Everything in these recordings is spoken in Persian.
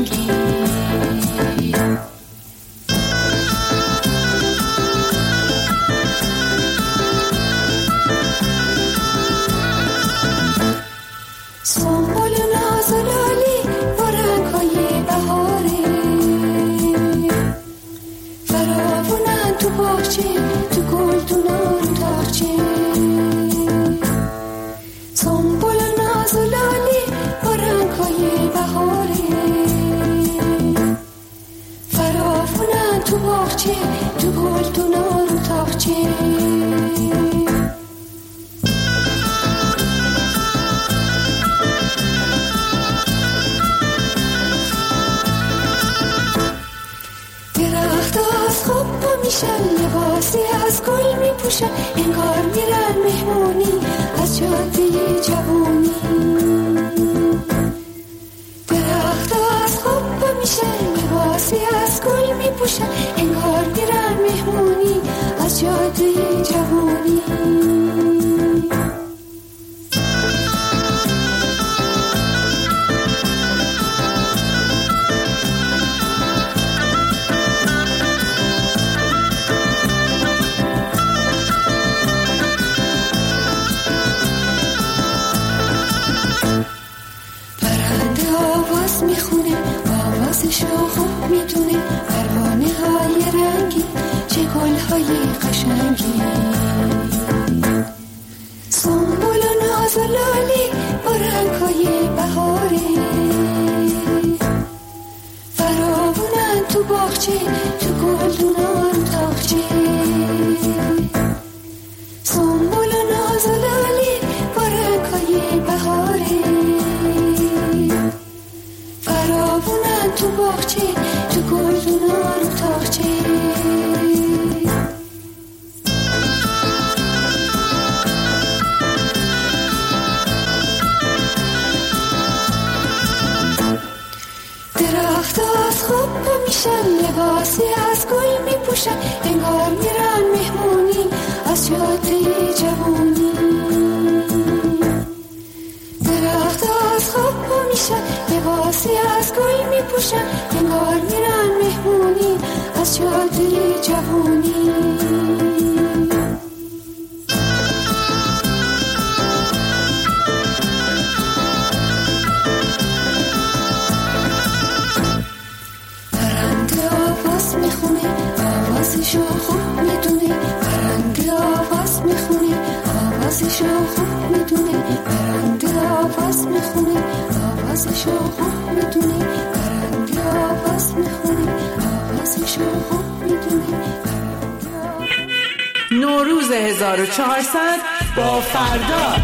قشنگی. سنبل ناز و لالی با رنگ‌های بهاره، فراوونن تو باغچه، تو گلدونا رو تاقچه. سنبل ناز و لالی با رنگ‌های بهاره، فراوونن تو باغچه، تو گلدونا رو تاقچه. میشن لباسی از گل میپوشن، انگار میرن مهمونی از جاده جوونی. درخت از خوب میشن لباسی از گل میپوشن، انگار میرن مهمونی از جاده جوونی. میخونه آوازشو خوب میدونه، پروانه های رنگی چه گل های قشنگی. سنبل و ناز و لالی با رنگ های بهاره، فراوونن تو باغچه، تو گلدونا رو تاقچه. سنبل و ناز و لالی با رنگ های بهاره، فراوونن تو باغچه، تو گلدونا رو تاقچه. درخت از خوب میشن لباسی از گل میپوشن، انگار میرن مهمونی از جاده جوونی. درخت از خوب میشن لباسی از گل میپوشن، انگار میرن مهمونی از جاده جوونی. پرنده آواز میخونه آوازشو خوب میدونه، پرنده آواز میخونه آوازشو خوب میدونه، پرنده آواز میخونه آوازشو خوب میدونه، پرنده آواز میخونه آوازشو خوب میدونه. نوروز 1400 با فردا.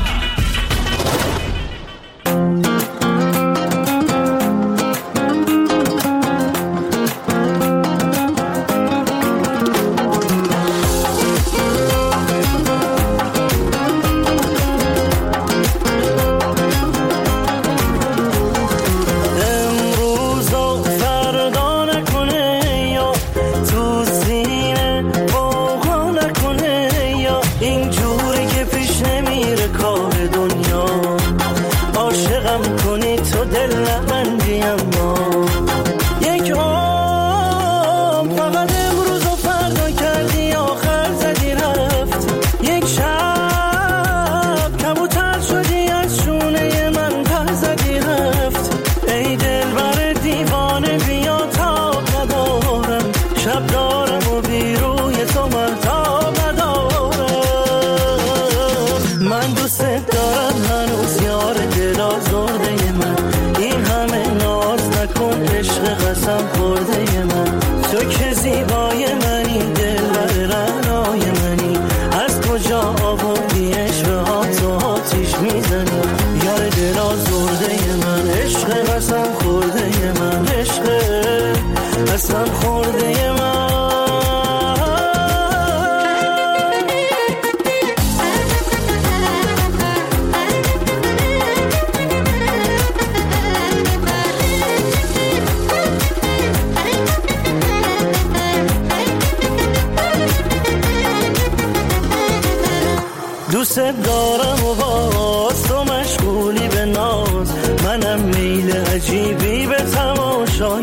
دوست دارم و باز تو مشغولی به ناز، منم میل عجیبی به تماشای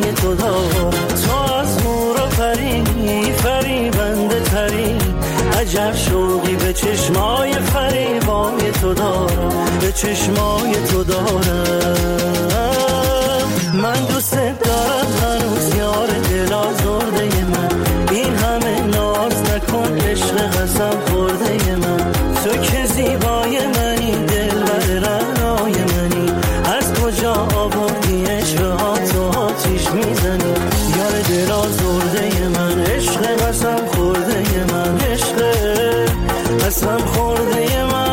چشمای فریبای تو دارم، به چشمای تو دارم. من دوست دارم هنوز یار دل آزرده من، این همه ناز نکن عشق قسم خورده من. تو که زیبای منی، دلبر رعنای منی، از کجا آوردی عشقها تو آتیش میزنی. یار دل آزرده من، عشق قسم خورده من، عشق قسم خورده من.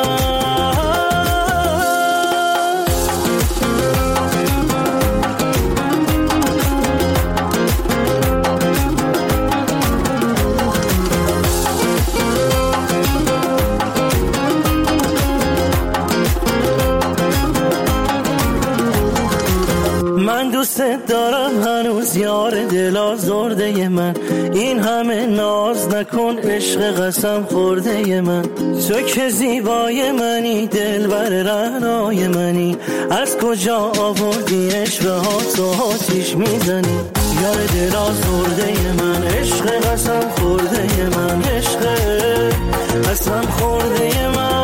من دوست دارم هنوز یار دل آزرده من، این همه ناز نکن عشق قسم خورده من. تو که زیبای منی، دلبر رعنای منی، از کجا آوردی عشقها تو آتیش میزنی. یار دل آزرده من، عشق قسم خورده من، عشق قسم خورده من.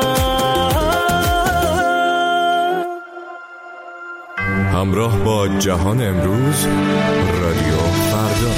همراه با جهان امروز، رادیو فردا.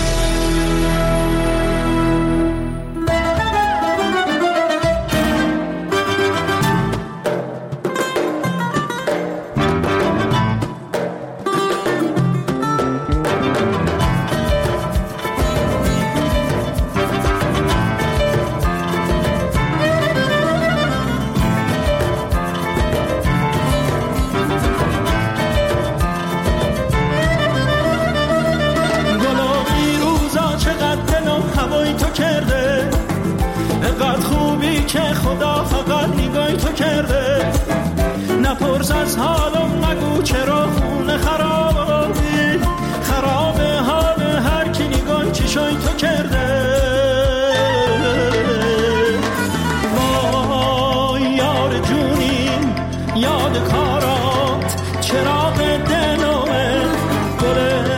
که خدا فقط نگاهی تو کرده. نپرس از حالم، نگو چرا خونه خرابی، خراب حال هر کی نگاهی چشای تو کرده. وای یار جونی، یاد کارات، چراغ دلوه، گل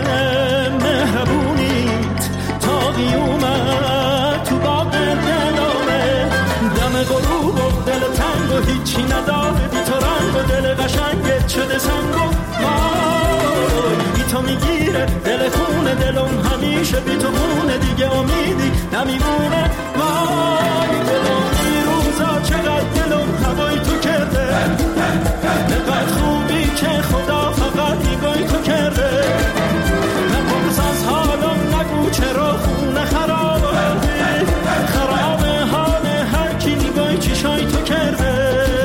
مهربونیت تا قیومت تو باغ دلوه. دم غروب و دل تنگ و هیچی نداره بی تو رنگ و دل قشنگت شده سنگ و وای بی تو میگیره دل خونه دلم همیشه بی تو خونه دیگه امیدی نمیمونه. وای دلم این روزا چقدر دلم هوای تو کرده، نقدر خوبی که خدا فقط نگاهی تو کرده. نپرس از حالم، نگو چرا خونه خرابه، خراب حال هر کی نگاهی چشای تو کرده.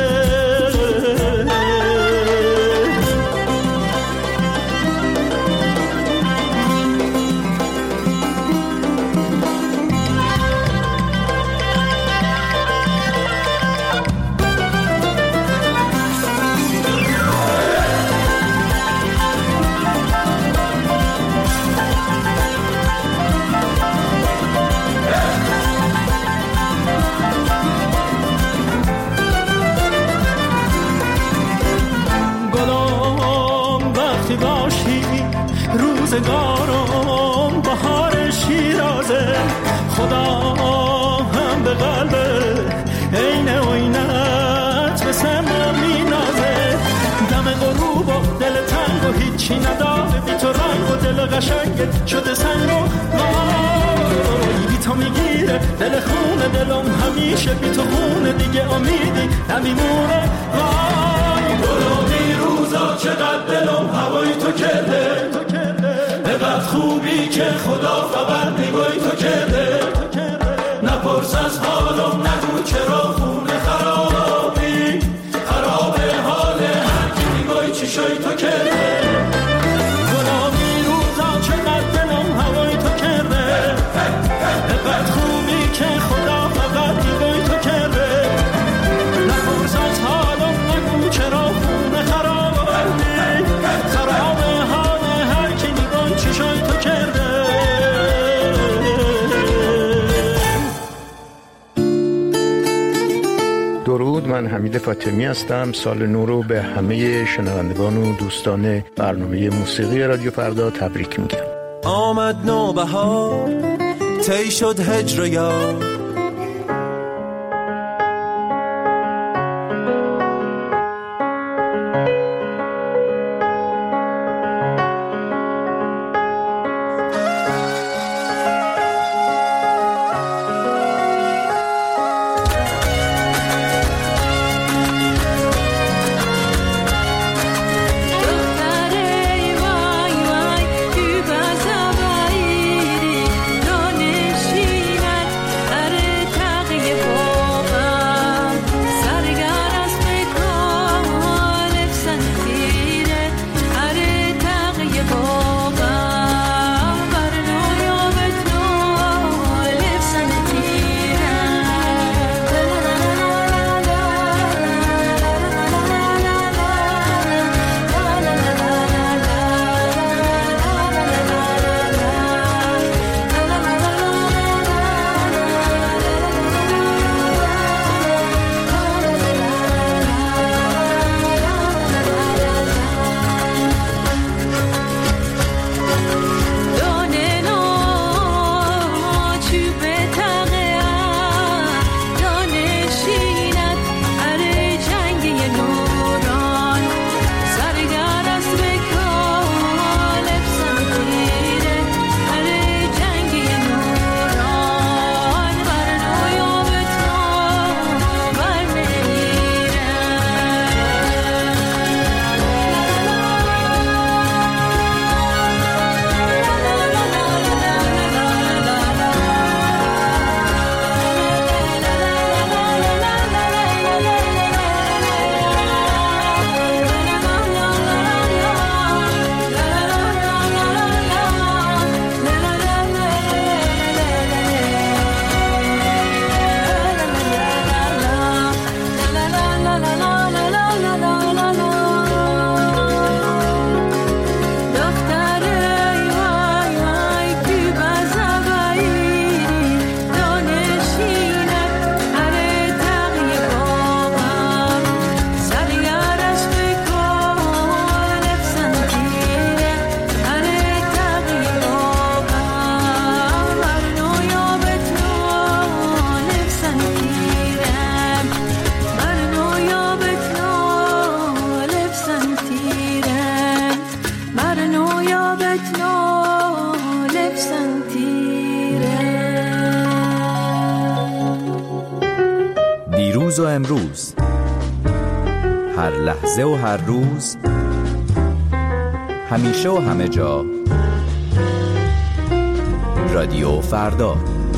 روزگارم بهار شیرازه، خدا هم به قلب عین عینت به سما مینازه. دم غروب و دل تنگ و هیچی نداره بی تو رنگ و دل قشنگت شده سنگ و وای بی تو میگیره دل خونه دلم همیشه بی تو خونه دیگه امیدی نمیمونه. وای گلومی روزا چقدر دلم هوای تو کرده، نقدر خوبی که خدا فقط نگاهی تو کرده. نپرس از حالم، نگو چرا خونه خرابی، خراب حال هر کی نگاهی چشای تو کرده. غلامی روزا چقدر دلم هوای تو کرده، نقدر خوبی که خدا فقط نگاهی تو کرده. نپرس از حالم، نگو چرا خونه خرابی، خراب حال هر کی نگاهی چشای تو کرده. درود، من حمید فاطمی هستم. سال نو رو به همه شنوندگان و دوستان برنامه موسیقی رادیو فردا تبریک میگم. آمد نوبهار، طی شد هجر یار، امروز، هر لحظه و هر روز، همیشه و همه جا، رادیو فردا.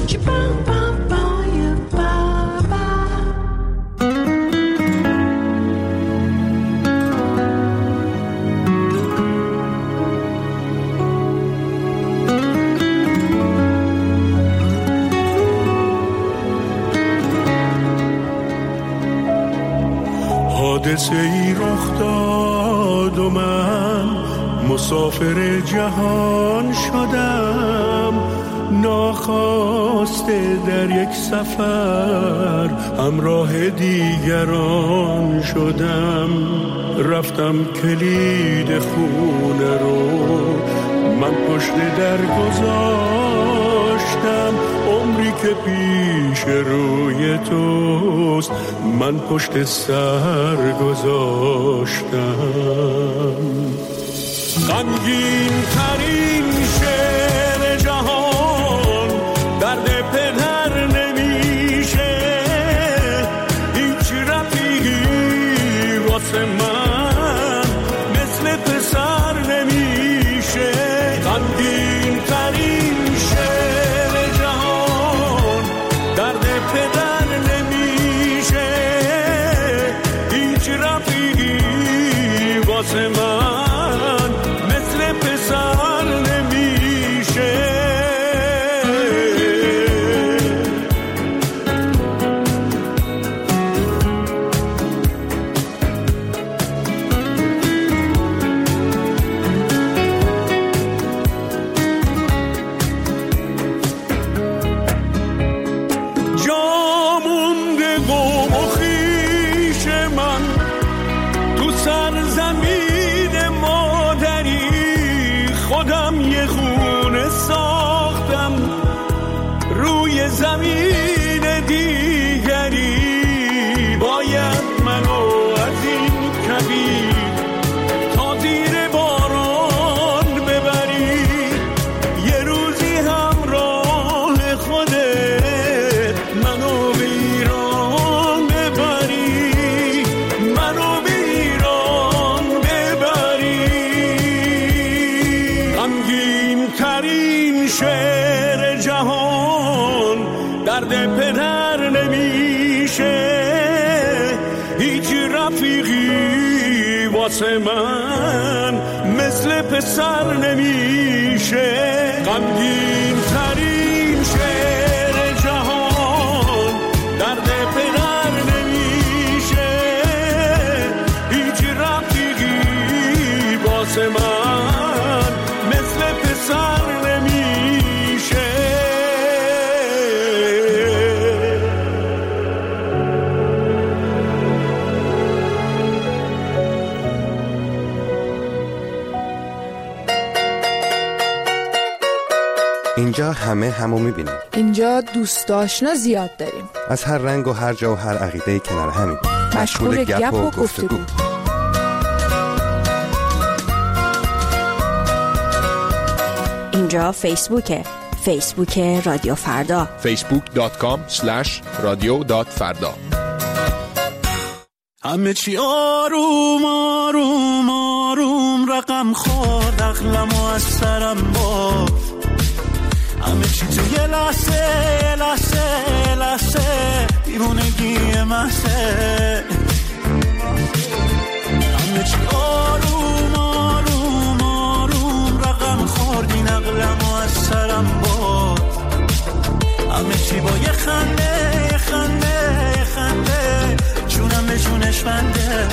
حادثه ای رخ داد و من مسافر جهان شدم، ناخواسته در یک سفر همراه دیگران شدم. رفتم کلید خونه رو من پشت در گذاشتم، عمری که پیش روی توست من پشت سر گذاشتم. غمگین ترین شعر جهان درد پدر نمیشه، هیچ رفیقی واسه من مثل پسر نمیشه. غمگین ترین شعر جهان درد پدر نمیشه، هیچ رفیقی واسه من زمین دیگری. باید منو از این کویر تا زیر باران ببری، یه روزی همراه خودت منو به ایران ببری، منو به ایران ببری. غمگین ترین شعر جهان درد پدر نمیشه، هیچ رفیقی واسه من مثل پسر نمیشه. غمگین ترین شعر جهان درد پدر نمیشه، هیچ رفیقی واسه من مثل پسر نمیشه. اینجا همه همو میبینیم. اینجا دوست آشنا زیاد داریم، از هر رنگ و هر جا و هر عقیده کنار همیم، مشغول گپ و گفتگو. اینجا فیسبوک رادیو فردا، facebook.com/radio.farda. همه چی آروم آروم آروم رقم خورد، عقلمو از سرم برد. همه چی تو یه لحظه دیوونگی محضه. همه چی آروم آروم آروم رقم خورد، این عقلمو از سرم برد. همه چی با یه خنده جونم به جونش بنده.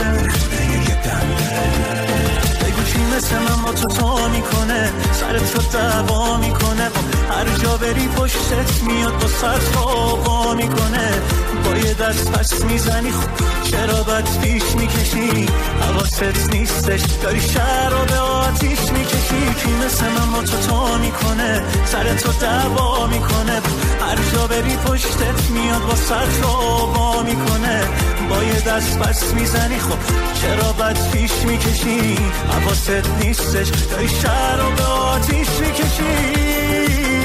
بگو چی مثل من با تو میکنه، سرت رو دعوا میکنه، هر جا بری پشتت میاد با سرت آقا میکنه. با یه دست پس میزنی خب چرا بد پیش میکشی، حواست نیستش داری شهر رو به آتیش میکشی. کی مثل من با تو میکنه، سرت رو دعوا میکنه، هر جا بری پشتت میاد با سرت آقا میکنه. با یه دست پس میزنی خب چرا بد پیش میکشی، حواست نیستش داری شهر رو به آتیش میکشی.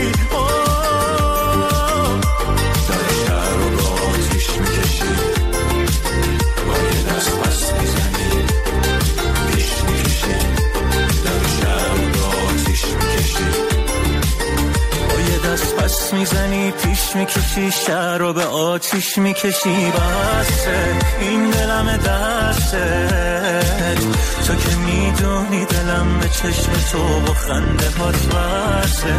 داری شهر رو به آتیش میکشی. میزنی پیش میکشی شهر رو به آتیش میکشی بسه این دلم دسته تو که میدونی دلم به چشم تو و خنده هات بسه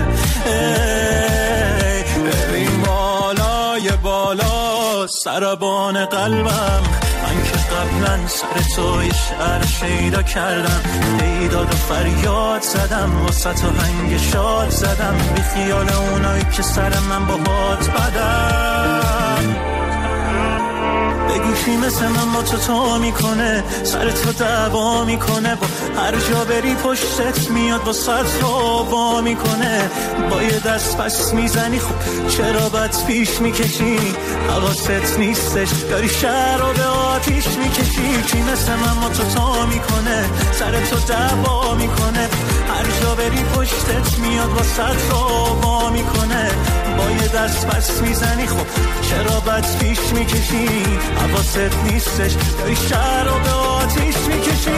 ببین بالای بالا سربان قلبم من که قبلا سر تو یه شعر شیدا کردم بیداد و فریاد زدم واسه تو هنگ شاد زدم بی خیال اونایی که سر من با هات بدم بگو کی مثل من با تو میکنه سر تو دعوا میکنه با هر جا بری پشتت میاد با سر تو وا میکنه با یه دست پس میزنی خب چرا بد پیش میکشی حواست نیستش داری شهر رو به آتیش میکشی کی مثل من با تو میکنه سر تو دعوا میکنه هر جا بری پشتت میاد با سر تو وا میکنه با یه دست پس میزنی خب چرا بد پیش میکشی حواست نیستش داری شهر رو به آتیش میکشی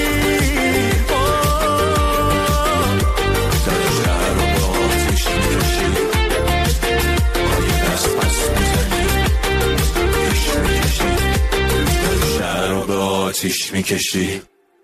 داری شهر رو به آتیش میکشی با یه دست پس میزنی پیش میکشی داری شهر رو به آتیش میکشی.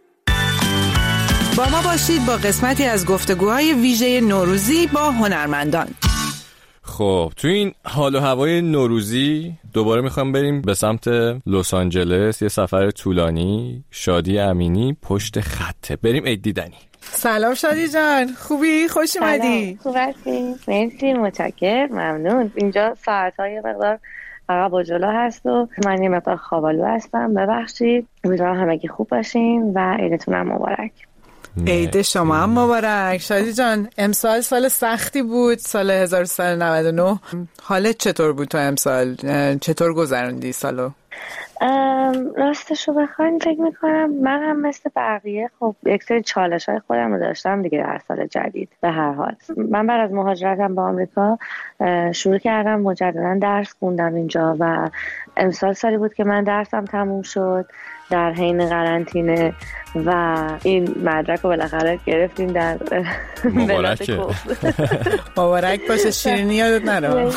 با ما باشید با قسمتی از گفتگوهای ویژه نوروزی با هنرمندان. خب تو این حال و هوای نوروزی دوباره میخوام بریم به سمت لس آنجلس، یه سفر طولانی. شادی امینی پشت خطه، بریم عید دیدنی. سلام شادی جان، خوبی؟ خوش اومدی. خوب هستی؟ مرسی، متشکرم، ممنون. اینجا ساعت‌های مقدار عقب و جلو هست و من یه مقدار خوابالو هستم، ببخشید. امیدوارم همگی خوب باشین و عیدتون هم مبارک. عید شما هم مبارک. شادی جان، امسال سال سختی بود، سال 1399. حالت چطور بود تو امسال؟ چطور گذروندی سالو؟ راستشو بخواین فکر میکنم من هم مثل بقیه خب یک سری چالش‌های خودم رو داشتم دیگه در سال جدید. به هر حال من بعد از مهاجرتم به آمریکا شروع کردم مجددا درس خوندم اینجا و امسال سالی بود که من درسم تموم شد در حین قرنطینه و این مدرک رو بالاخره گرفتیم در مبارکه. مبارک باشه. شیرینی یادت نره.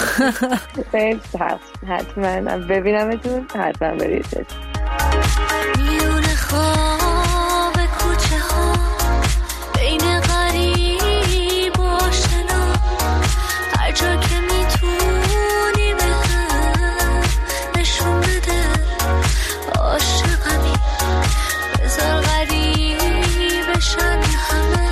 حتما ببینمتون، حتما برید. میون خواب کوچه ها بین غریب و آشنا هر جا که میتونی بهم نشون بده عاشقمی بذار غریب بشن همه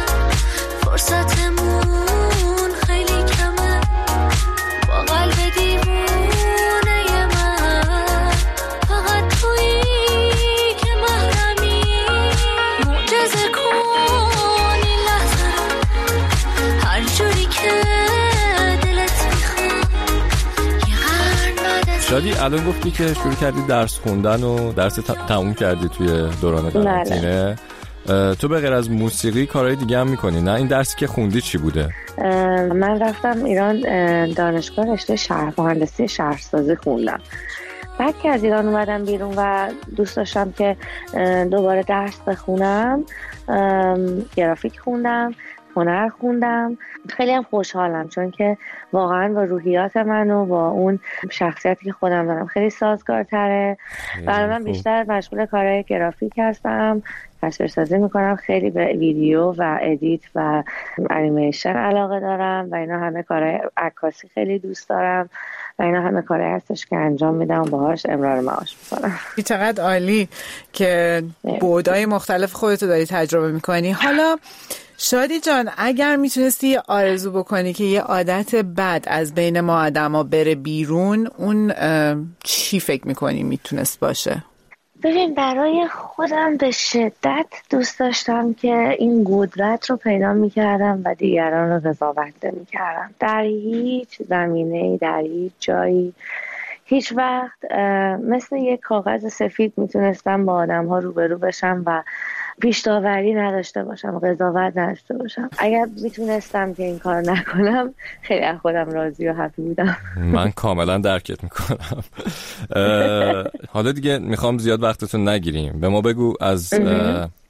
فرصتمون خیلی کمه با قلب دیوونه من فقط تویی که محرمی معجزه کن این لحظه رو هر جوری که دلت میخواد یه قرن. شادی الان گفتی که شروع کردی درس خوندن و درس تموم کردی توی دوران قرنطینه. تو به غیر از موسیقی کارهای دیگه هم میکنی نه؟ این درسی که خوندی چی بوده؟ من رفتم ایران دانشگاه رشته مهندسی شهرسازی خوندم. بعد که از ایران اومدم بیرون و دوست داشتم که دوباره درس بخونم، گرافیک خوندم، هنر خوندم. خیلی هم خوشحالم چون که واقعا با روحیات من و با اون شخصیتی که خودم دارم خیلی سازگارتره. برای من بیشتر مشغول کارهای گرافیک هستم، تصویرسازی میکنم، خیلی به ویدیو و ادیت و انیمیشن علاقه دارم و اینا همه کارهای عکاسی خیلی دوست دارم و اینا همه کارهای هستش که انجام میدم و باهاش امرار معاش میکنم. چقدر عالی که بعدهای مختلف خودتو داری تجربه میکنی. حالا شادی جان، اگر میتونستی آرزو بکنی که یه عادت بد از بین ما آدما بره بیرون، اون چی فکر میکنی میتونست باشه؟ ببین، برای خودم به شدت دوست داشتم که این قدرت رو پیدا میکردم و دیگران رو قضاوت نمیکردم در هیچ زمینه‌ای، در هیچ جایی. هیچ وقت مثل یک کاغذ سفید میتونستم با آدم ها روبرو بشم و پیش داوری نداشته باشم، قضاوت نداشته باشم. اگر میتونستم که این کار نکنم خیلی از خودم راضی و هپی بودم. من کاملا درکت میکنم. حالا دیگه میخوام زیاد وقتتون نگیریم، به ما بگو از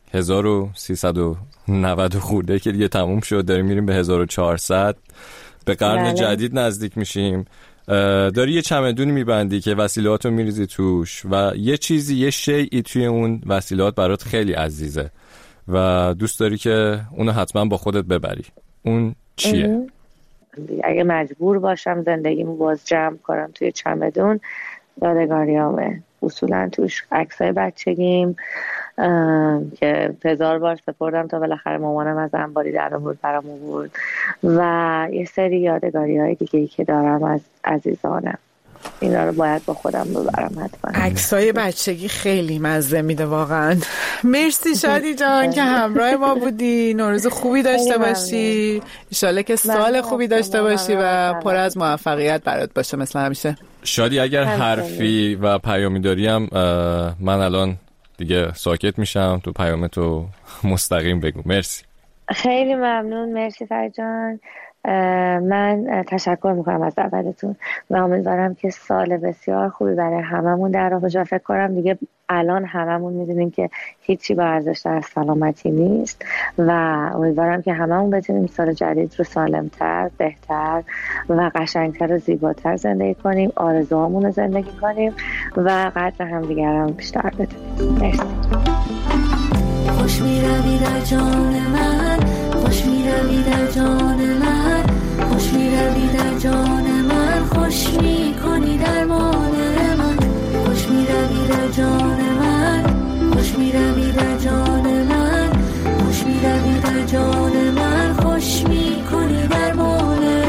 1390 خورده که دیگه تموم شد، داریم میریم به 1400، به قرن جدید نزدیک میشیم. داری یه چمدونی میبندی که وسیلهاتو میریزی توش و یه چیزی، یه شیئی توی اون وسیلات برات خیلی عزیزه و دوست داری که اونو حتما با خودت ببری. اون چیه؟ اگه مجبور باشم زندگیمو باز جمع کنم توی چمدون، یادگاریامه. اصولا توش عکسای بچگیم که 1000 بار سپردم تا بالاخره مامانم از انباری در آورد برام آورد و یه سری یادگاری‌های دیگه‌ای که دارم از عزیزانم. اینا رو باید با خودم ببرم حتما. عکسای بچگی خیلی مزه میده واقعا. مرسی شادی جان که همراه ما بودی. نوروز خوبی داشته باشی، ان شاءالله که سال خوبی داشته باشی و پر از موفقیت برات باشه مثل همیشه. شادی اگر حرفی و پیامی داری هم من الان دیگه ساکت میشم، تو پیامتو مستقیم بگو. مرسی. خیلی ممنون. مرسی فرید جان. من تشکر میکنم از دعوتتون و امیدوارم که سال بسیار خوبی برای هممون در راه باشه. فکر کنم دیگه الان هممون میدونیم که هیچی با ارزش‌تر از سلامتی نیست و امیدوارم که هممون بتونیم سال جدید رو سالمتر، بهتر و قشنگتر و زیباتر زندگی کنیم، آرزوهامون رو زندگی کنیم و قدر همدیگر رو بیشتر بدونیم. مرسی. خوش می‌روی در جان من، خوش می‌روی در جان من، خوش می‌روی در جان من، خوش می‌کنی درمان من، خوش می‌روی در جان من، خوش می‌روی در جان من، خوش می‌روی در جان من، خوش می‌کنی درمان من.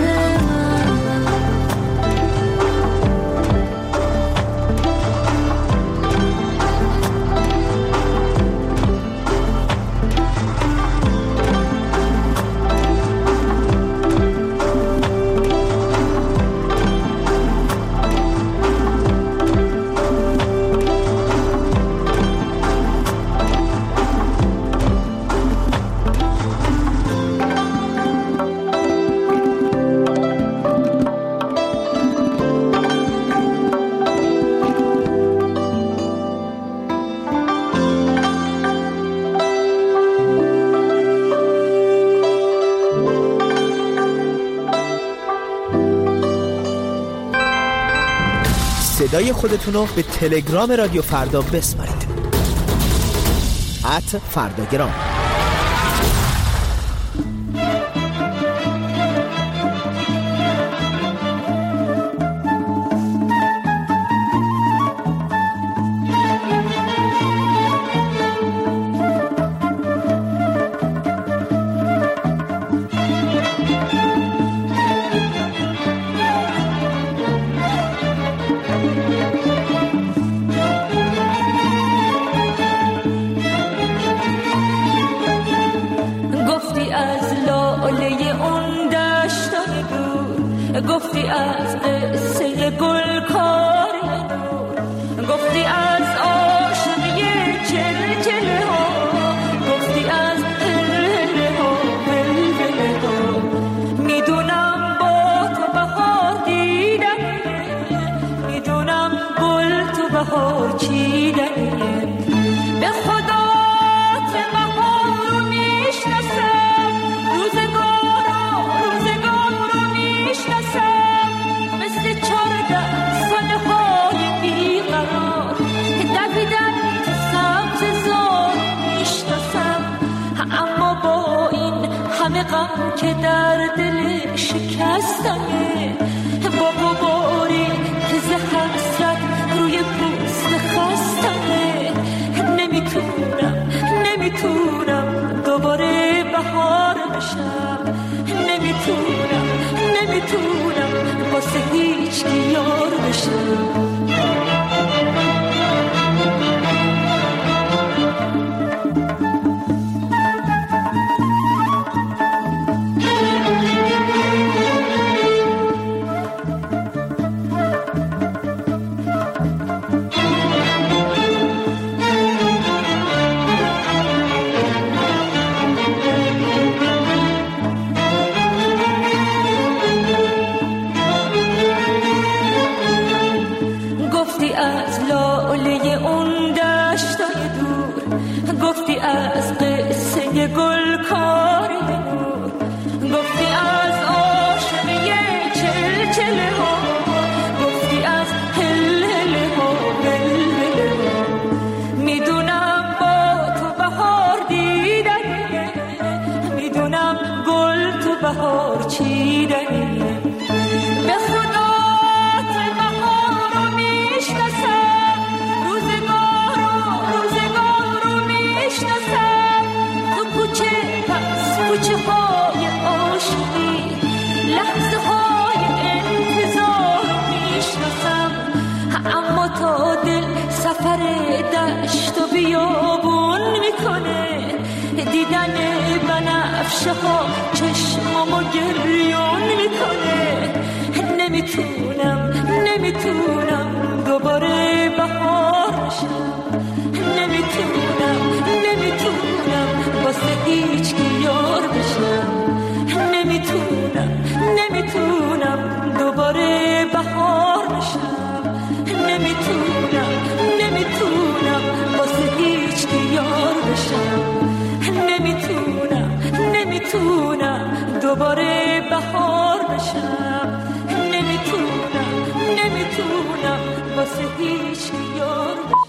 صدای خودتون رو به تلگرام رادیو فردا بسپارید. @فرداگرام. گفتی از قصه گل کاری نور، گفتی از عاشقی چلچله ها، گفتی از هلهله ها بلبله ها. میدونم با تو بهار دیدنیه، میدونم گل تو بهار چیدنیه. به خدا که بهار رو میشناسم، روزگار رو میشناسم، مثل 14 سالهای بیقرار که دویدن تو سبززار میشناسم. اما با این همه غم که در دل شکستمه، با غباری که ز حسرت روی پوست خستمه، نمیتونم دوباره بهار بشم، نمیتونم واسه هیچ کی یار بشم. کاری نور گفتی از عاشقی چلچله ها گفتی از هلهله ها بلبله ها میدونم با تو بهار دیدنیه میدونم گل تو بهار چیدنیه به خدا بهار رو میشناسم روزگار رو میشناسم تو کوچه پس کوچه های عاشقی لحظه های انتظار رو میشناسم اما تا دل سفر دشت و بیابون میکنه دیدن بنفشه ها چشمامو گریون میکنه نمیتونم دوباره بهار بشم نمیتونم واسه هیچ کی یار بشم نمیتونم دوباره بهار بشم نمیتونم واسه هیچ کی یار بشم نمیتونم دوباره بهار بشم نمیتونم واسه هیچ کی یار بشم